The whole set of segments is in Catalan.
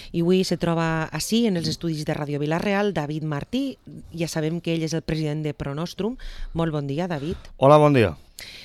I avui se troba així, en els estudis de Ràdio Vila-real, David Martí. Ja sabem que ell és el president de Pronostrum. Molt bon dia, David. Hola, bon dia.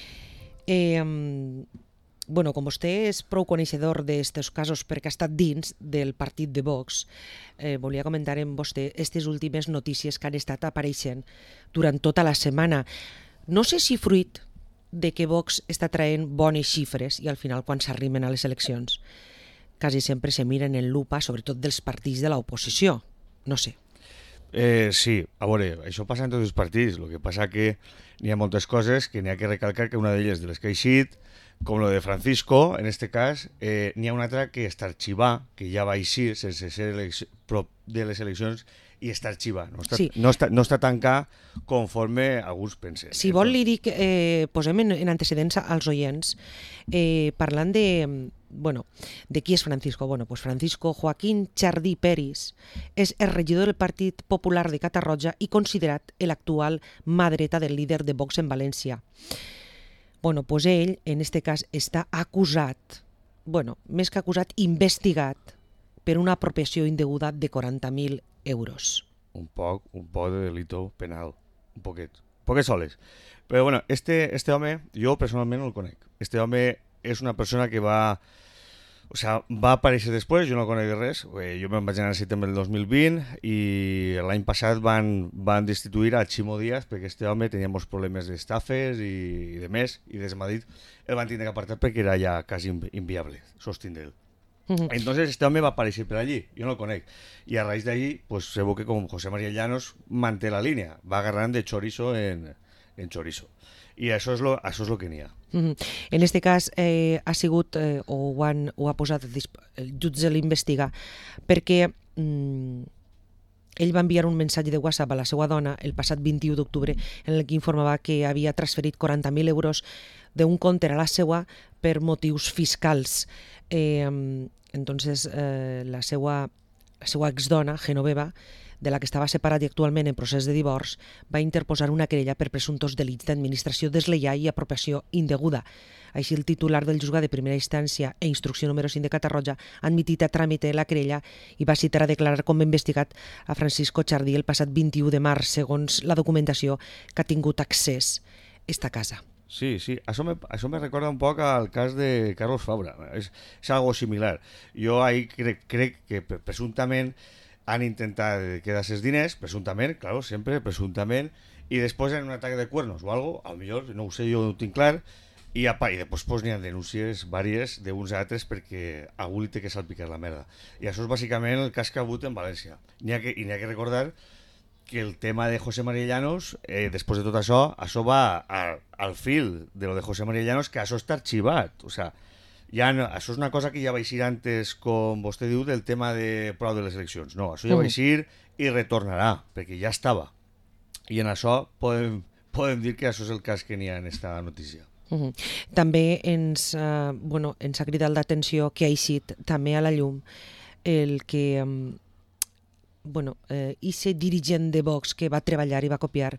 Bueno, com vostè és prou coneixedor d'aquests casos perquè ha estat dins del partit de Vox, volia comentar amb vostè aquestes últimes notícies que han estat apareixent durant tota la setmana. No sé si fruit de que Vox està traient bones xifres i al final quan s'arriben a les eleccions quasi sempre se miren en lupa, sobretot dels partits de l'oposició. No sé. Sí, a veure, això passa en tots els partits, el que passa que n'hi ha moltes coses que n'hi ha que recalcar que una d'elles de les que ha eixit, com lo de Francisco, en este cas, n'hi ha una altra que està arxivar, que ja va eixir sense ser prop de les eleccions i està arxivar, no està tancat conforme alguns pensen. Si vol li dic, posem en antecedents als oients, parlant de... Bueno, de qui és Francisco? Bueno, pues Francisco Joaquín Chardí Peris és el regidor del Partit Popular de Catarroja i considerat l'actual mà dreta del líder de Vox en València. Bueno, pues ell, en este cas, està acusat, bueno, més que acusat, investigat per una apropiació indeguda de 40.000 euros. Un poc de delito penal, un poquet soles. Però bueno, este home, jo personalment no el conec. Este home és una persona que va aparèixer després, jo no conec de res. Jo me'n vaig anar a setembre del 2020 i l'any passat van destituir a Ximo Díaz perquè este home tenia molts problemes d'estafes i de més, i des de Madrid el van tindre que apartar perquè era ja quasi inviable sostindre'l. Entonces este home va aparèixer per allí, jo no el conec, i a raíz d'allí pues, se veu que com José María Llanos manté la línia, va agarrant de chorizo en chorizo. I això és lo que n'hi ha. En este cas ha sigut, o ho ha posat el jutge l'investiga, perquè ell va enviar un missatge de WhatsApp a la seva dona el passat 21 d'octubre en el que informava que havia transferit 40.000 euros d'un compte a la seva per motius fiscals. Entonces la seva exdona, Genoveva, de la que estava separat i actualment en procés de divorç, va interposar una querella per presumptos delits d'administració deslleial i apropiació indeguda. Així, el titular del juzgat de primera instància e instrucció número 5 de Catarroja ha admitit a tràmite la querella i va citar a declarar com a investigat a Francisco Chardí el passat 21 de març, segons la documentació que ha tingut accés esta casa. Sí, això me recorda un poc al cas de Carlos Fabra. És algo similar. Jo ahí crec que presumptament han intentat quedar-se els diners, presumptament, claro, sempre presumptament, i després en un atac de cuernos o algo, a lo millor, no ho sé, jo no ho tinc clar, i després pues, n'hi ha denúncies vàries d'uns a altres perquè algú li té que salpicar la merda. I això és bàsicament el cas que ha hagut en València. N'hi ha que recordar que el tema de José María Llanos, després de tot això va al fil de lo de José María Llanos, que això està arxivat, o sea, ja no, això és una cosa que ja va eixir antes, com vostè diu, del tema de prou de les eleccions. No, això ja va eixir i retornarà, perquè ja estava. I en això podem dir que això és el cas que n'hi ha en esta notícia. També ens ha cridat l'atenció que ha eixit també a la llum el que ese dirigent de Vox que va treballar i va copiar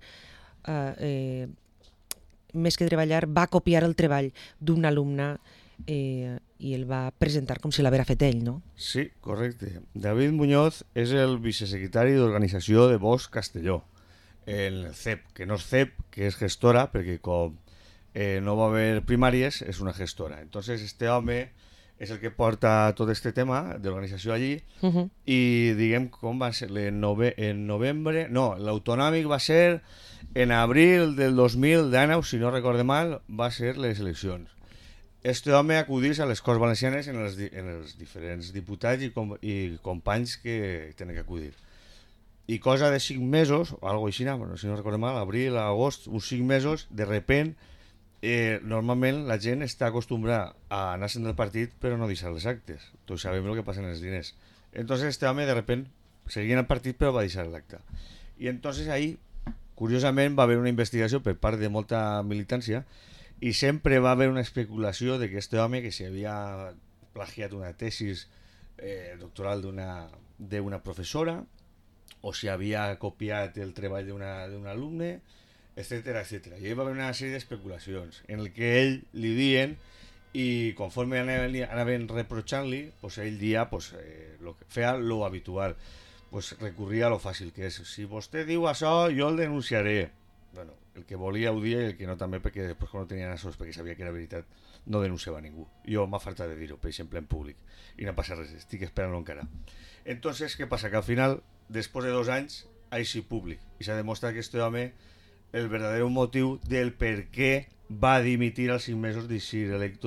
més que treballar, va copiar el treball d'un alumne i el va presentar com si l'haguera fet ell, no? Sí, correcte. David Muñoz és el vicesecretari d'Organització de Vox Castelló, el CEP, que no és CEP, que és gestora, perquè com no va haver primàries, és una gestora. Entonces este home és el que porta tot este tema d'organització allí i diguem com va ser en novembre, no, l'autonòmic va ser en abril del 2019, si no recorde mal, va ser les eleccions. Este home acudís a les Corts Valencianes en els diferents diputats i companys que tenen que acudir. I cosa de 5 mesos, o alguna cosa així, si no recordo mal, abril, agost, uns 5 mesos, de repent, normalment la gent està acostumbrada a anar-se'n del partit però no deixar les actes. Tots sabem el que passa en els diners. Entonces este home de repent seguia en el partit però va deixar l'acte. I entonces ahí, curiosament, va haver una investigació per part de molta militància i sempre va haver una especulació de que este home, que si havia plagiat una tesis doctoral d'una professora o si havia copiat el treball d'un alumne, etcètera, etcètera. I hi va haver una sèrie d'especulacions en el que ell li diuen i conforme anaven reprochant-li, pues ell dia feia lo habitual, pues recurria a lo fàcil que és: si vostè diu això, jo el denunciaré. Bueno, el que volia ho dia i el que no també, perquè després quan no tenien assors, perquè sabia que era veritat, no denunciava ningú. Jo m'ha faltat de dir-ho, per exemple, en públic, i no passa res, estic esperant-lo encara. Entonces, què passa? Que al final, després de 2 anys, així públic, i s'ha demostrat que este home, el verdadero motiu del per què va dimitir als 5 mesos de ser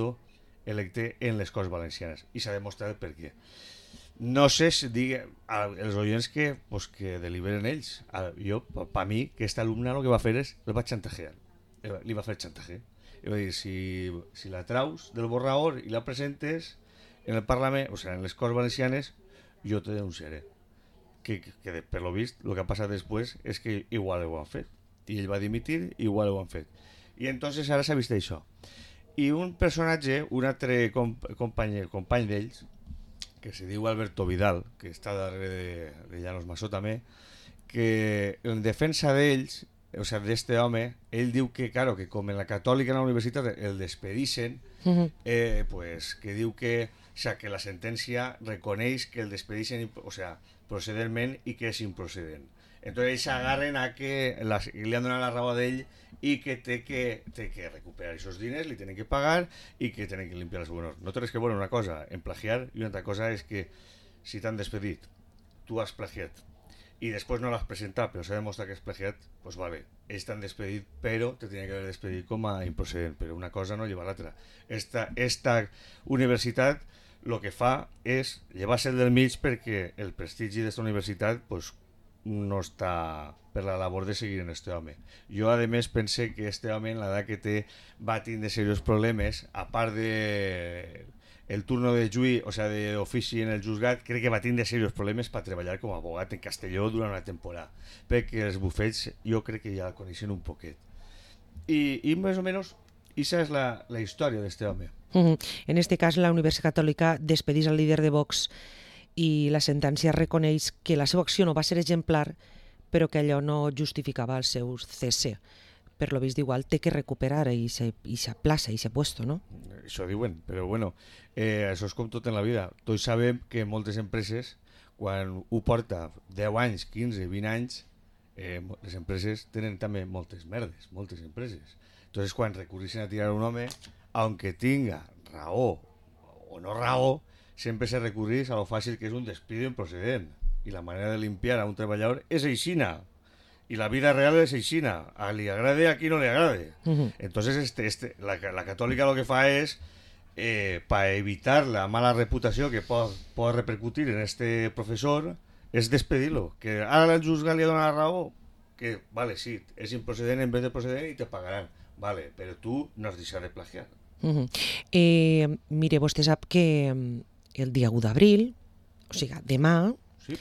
electe en les Corts Valencianes, i s'ha demostrat el per què. No sé si digui als oients que deliberen ells. Jo, per mi, que aquest alumne el que va fer és el va xantajear. Li va fer xantaje. I va dir, si la traus del borrador i la presentes en el Parlament, o sigui, en les Corts Valencianes, jo te denunciaré. Que per lo vist, el que ha passat després és que igual ho han fet. I ell va dimitir, igual ho han fet. I entonces ara s'ha vist això. I un personatge, un altre company d'ells, que se diu Alberto Vidal, que està darrere de Llanos Masó també, que en defensa d'ells, o sigui, d'este home, ell diu que, claro, que com en la catòlica en la universitat el despedixen, pues, que diu que, o sea, que la sentència reconeix que el despedixen, o sea, procedentment, i que és improcedent. Entonces ells s'agarren a que li han donat la raó d'ell i que té que recuperar aquests diners, li tenen que pagar i que tenen que limpiar els honors. No tens que veure una cosa en plagiar i una altra cosa és que si t'han despedit, tu has plagiat i després no l'has presentat però s'ha demostrat que has plagiat, doncs vale, ells t'han despedit però te tenien que haver despedit com a improcedent, però una cosa no lleva l'altra. Esta universitat el que fa és llevar-se del mig perquè el prestigi d'esta universitat pues, no està per la labor de seguir en este home. Jo, a més, pense que este home, en l'edat que té, va tindre serios problemes, a part de el turno de juí, o sea, d'ofici en el juzgat, crec que va tindre serios problemes per treballar com a abogat en Castelló durant una temporada, perquè els bufets jo crec que ja el coneixen un poquet. I més o menys, aquesta és la història d'este home. En este cas, la Universitat Catòlica despedís al líder de Vox i la sentència reconeix que la seva acció no va ser exemplar, però que allò no justificava el seu cese. Per lo vist, igual té que recuperar aquesta plaça, aquest puesto, no? Això diuen, però bueno, això és com tot en la vida. Tots sabem que moltes empreses, quan ho porta 10 anys, 15, 20 anys, les empreses tenen també moltes merdes, moltes empreses. Entonces, quan recurreixen a tirar un home, aunque tinga raó o no raó, sempre se recurreix a lo fàcil que és un despido improcedent. I la manera de limpiar a un treballador és aixina. I la vida real és aixina. A li agrade, a qui no li agrade. Entonces, la catòlica lo que fa és, para evitar la mala reputació que pot repercutir en este professor, és despedir-lo. Que ara el juzgat li ha donat la raó, que, vale, sí, és improcedent en vez de procedent i te pagaran. Vale, però tu no has deixat de plagiar. Mire, vostè sap que el dia 1 d'abril, o sigui, demà, sí.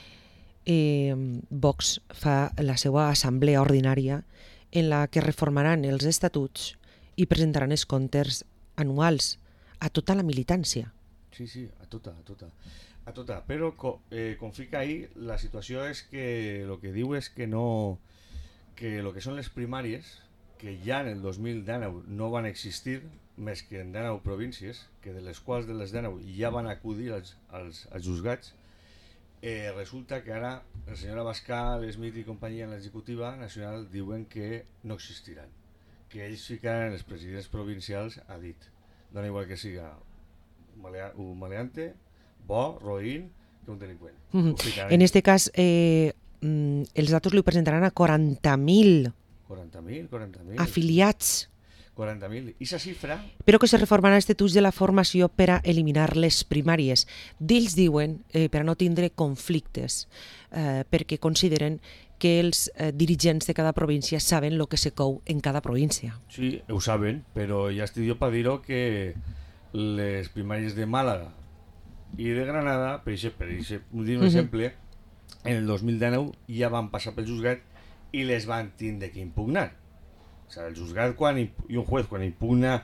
Vox fa la seva assemblea ordinària en la que reformaran els estatuts i presentaran els comptes anuals a tota la militància. Sí, a tota. Però, com fica ahí, la situació és que el que diu és que no... que el que són les primàries, que ja en el 2019 no van existir, més que en 19 províncies, que de les quals de les 19 ja van acudir als juzgats, resulta que ara la senyora Bascal, Smith i companyia en l'executiva nacional diuen que no existiran, que ells ficaran els presidents provincials a dit. Dona igual que siga un maleante, bo, roïn, que un delinqüent. En este cas, els datos li presentaran a 40.000 afiliats. 40.000. I sa xifra... Però que se reformaran els estatuts de la formació per a eliminar les primàries. D'ells diuen, per a no tindre conflictes, perquè consideren que els dirigents de cada província saben el que se cou en cada província. Sí, ho saben, però ja estic jo per dir-ho que les primàries de Màlaga i de Granada, per un exemple, en el 2019 ja van passar pel juzgat i les van tindre que impugnar. O sigui, el juzgat i un juez quan impugna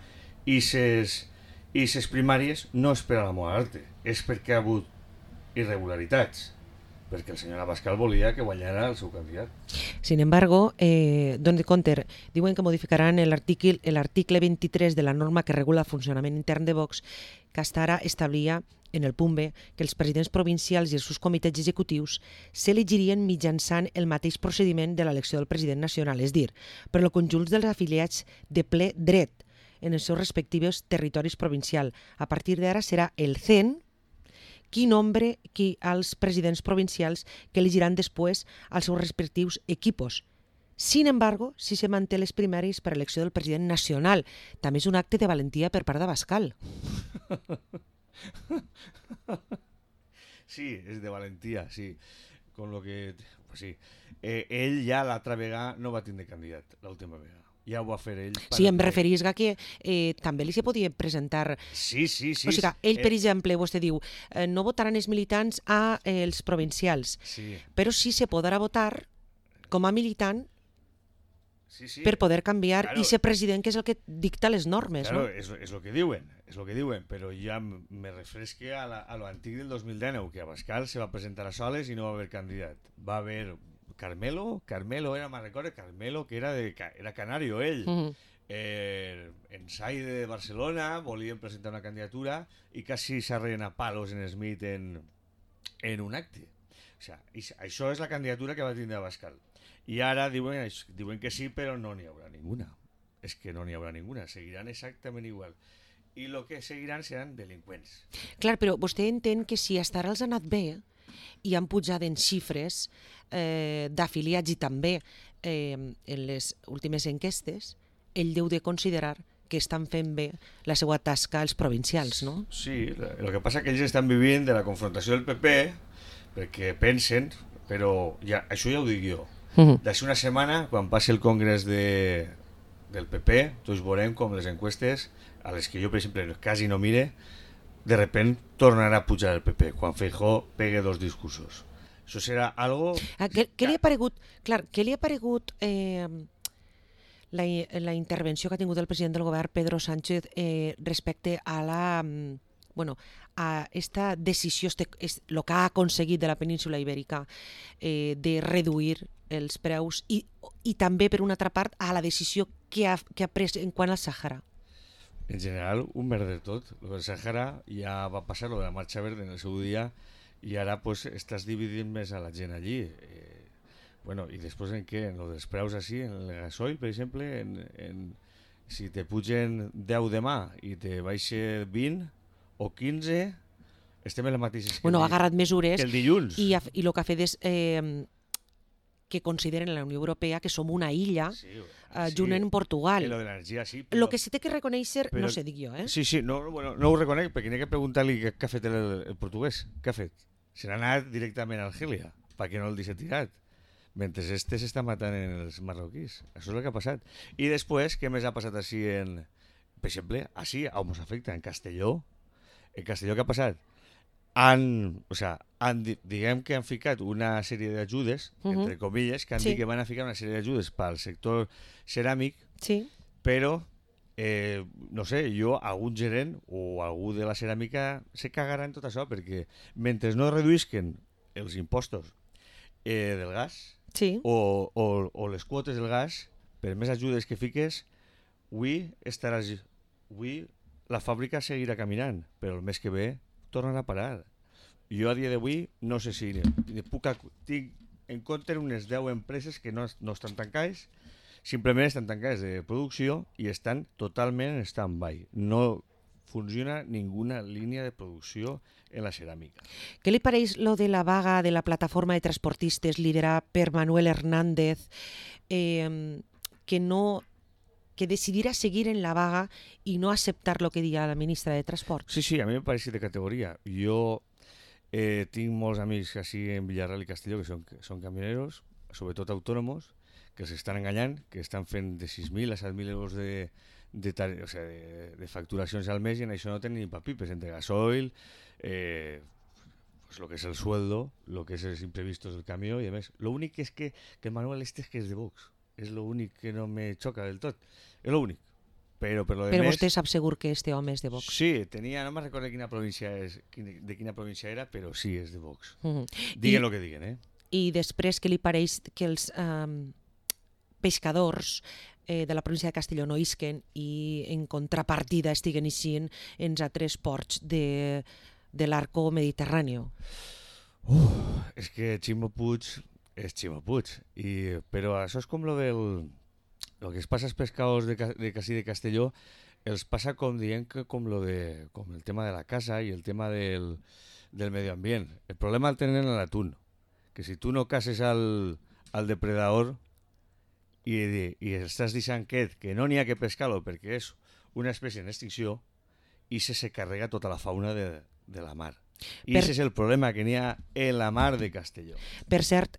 aquestes primàries no és per a la mort d'arte, és perquè ha hagut irregularitats. perquè el senyor Abascal volia que guanyara el seu candidat. Sin embargo, donde Conter diuen que modificaran el article 23 de la norma que regula el funcionament intern de Vox, que hasta ara establia en el punt B que els presidents provincials i els seus comitès executius s'elegirien mitjançant el mateix procediment de l'elecció del president nacional, és dir, per el conjunt dels afiliats de ple dret en els seus respectius territoris provincials. A partir d'ara serà el CEN qui nombre als presidents provincials que elegiran després als seus respectius equipos. Sin embargo, si se manté les primàries per elecció del president nacional. També és un acte de valentia per part d'Abascal. Sí, és de valentia, sí. Con lo que... Pues sí. Ell ja l'altra vegada no va tindre candidat, l'última vegada. Ja ho va fer ell. Sí, em referís a que també li se podia presentar... Sí. O sigui, ell, per exemple, vostè diu, no votaran els militants a els provincials, sí. Però sí se podrà votar com a militant Sí. per poder canviar Claro. i ser president, que és el que dicta les normes, Claro, no? és el que diuen, però ja me refresque a lo antic del 2019, que Abascal se va presentar a soles i no va haver candidat. Va haver Carmelo era, me'n recordo, Carmelo, que era canario, ell. En Sai de Barcelona volien presentar una candidatura i quasi s'arren a palos en Smith en un acte. O sigui, això és la candidatura que va tindre Abascal. I ara diuen que sí, però no n'hi haurà ninguna. És que no n'hi haurà ninguna, seguiran exactament igual. I el que seguiran seran delinqüents. Clar, però vostè entén que si hasta ara els ha anat bé i han pujat en xifres d'afiliats i també en les últimes enquestes, ell deu de considerar que estan fent bé la seva tasca als provincials, no? Sí, el que passa que ells estan vivint de la confrontació del PP perquè pensen, però això ja ho dic jo. D'ací una setmana, quan passi el congrés del PP, tots veurem com les enquestes, a les que jo, per exemple, quasi no mire, de repent tornarà a pujar el PP, quan Feijóo pegue dos discursos. Això serà algo... Què li ha paregut, què li ha paregut la intervenció que ha tingut el president del govern, Pedro Sánchez, respecte a a esta decisió, el que ha aconseguit de la península ibèrica de reduir els preus i també, per una altra part, a la decisió que ha pres en quant al Sàhara? En general, un merder tot. Lo del Sàhara ja va passar, lo de la Marxa Verda en el seu dia, i ara pues, estàs dividint més a la gent allí. I després en què? En lo dels preus així, en el gasoil, per exemple, si te pugen 10 demà i te baixa 20 o 15, estem en la mateixa ha agarrat mesures que el dilluns. I el que ha fet és que consideren la Unió Europea que som una illa junt en Portugal. Lo de l'energia, sí. El que sí té que reconèixer, no sé, dic jo, Sí, no ho reconec, perquè n'hi ha que preguntar-li què ha fet el portuguès. Què ha fet? Se n'ha anat directament a Argèlia, perquè no el deixa tirat. Mentre s'està matant els marroquís. Això és el que ha passat. I després, què més ha passat així per exemple, així, on ens afecta, en Castelló. En Castelló què ha passat? Diguem que han ficat una sèrie d'ajudes, entre comilles, que han dit que van a ficar una sèrie d'ajudes pel sector ceràmic, però, no sé, algun gerent o algú de la ceràmica se cagarà en tot això, perquè mentre no reduïsquen els impostos del gas o les quotes del gas, per més ajudes que fiques, avui la fàbrica seguirà caminant, però el mes que ve tornarà a parar. Jo a dia d'avui no sé si tinc en compte unes 10 empreses que no estan tancades, simplement estan tancades de producció i estan totalment en stand-by. No funciona ninguna línia de producció en la ceràmica. Què li pareix lo de la vaga de la plataforma de transportistes liderada per Manuel Hernández, que decidirà seguir en la vaga i no acceptar lo que diga la ministra de Transport? Sí, a mi me pareix de categoria. Jo tinc molts amics així en Villarreal i Castelló que són camioneros, sobretot autònomos, que s'estan enganyant, que estan fent de 6.000 a 7.000 euros de facturacions al mes i en això no tenen ni papipes, entre gasoil, lo que és el sueldo, lo que és els imprevistos del camió i a més. Lo únic és que Manuel és que és de Vox. És lo únic que no me xoca del tot. És lo únic. Però per lo de Però més... vostè sap segur que este home és de Vox. Sí, tenia, no me'n recordo de quina província era, però sí, és de Vox. I, Diguen el que diguen, I després, què li pareix que els pescadors de la província de Castelló no isquen i en contrapartida estiguen eixint en altres ports de l'arco mediterrani? És que Ximo Puig és Ximo Puig. Però això és com lo del... Lo que es passa als pescadors de Casí de Castelló els passa com dient que com el tema de la casa i el tema del medio ambient. El problema el tenen en l'atún, que si tu no cases al depredador i estàs deixant que no n'hi ha que pescar-lo perquè és una espècie en extinció i se carrega tota la fauna de la mar. I aquest és el problema que n'hi ha en la mar de Castelló. Per cert,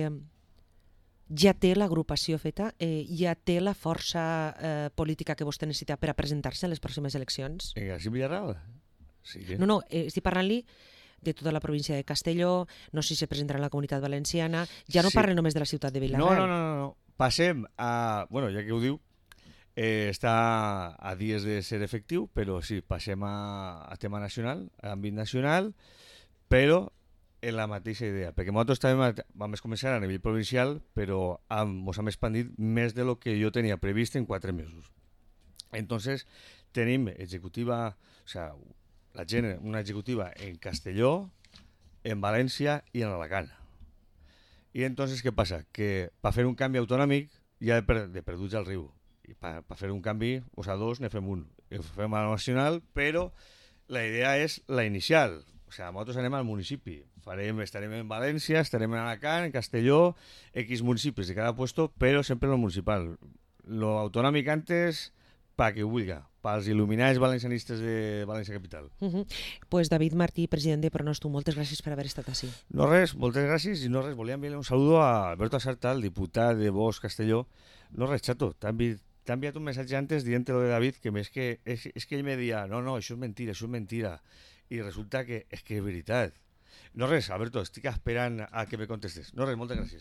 ja té l'agrupació feta, ja té la força política que vostè necessita per a presentar-se a les pròximes eleccions? En García Villarreal? Sí. No, estic parlant-li de tota la província de Castelló, no sé si se presentarà en la Comunitat Valenciana, ja no parle només de la ciutat de Vilareal. No. Passem a... Bueno, ja que ho diu, està a dies de ser efectiu, però sí, passem a tema nacional, a àmbit nacional, però en la mateixa idea, perquè nosaltres també vam començar a nivell provincial, però ens hem expandit més de lo que jo tenia previst en 4 mesos. Entonces, tenim executiva, o sea, la gent, una executiva en Castelló, en València i en Alacant. I entonces, què passa? Que per fer un canvi autonòmic ja de perduts al riu. I per fer un canvi, o sea, dos, ne fem un. I fem a la nacional, però la idea és la inicial. O sea, nosaltres anem al municipi. Estarem en València, estarem en Alacant, en Castelló, X municipis de cada puesto, però sempre en lo municipal. Lo autonòmic antes, pa que ho vulga, pels il·luminats valencianistes de València Capital. Pues David Martí, president de Pronosto, moltes gràcies per haver estat així. No res, moltes gràcies, i no res, volia enviar un saludo a Alberto Asarta, el diputat de Vox Castelló. No res, xato, t'ha enviat un missatge antes dient lo de David, que és que ell me deia, no, això és mentira, i resulta que és veritat. No res, Alberto, estic esperant a que me contestes. No res, moltes gràcies.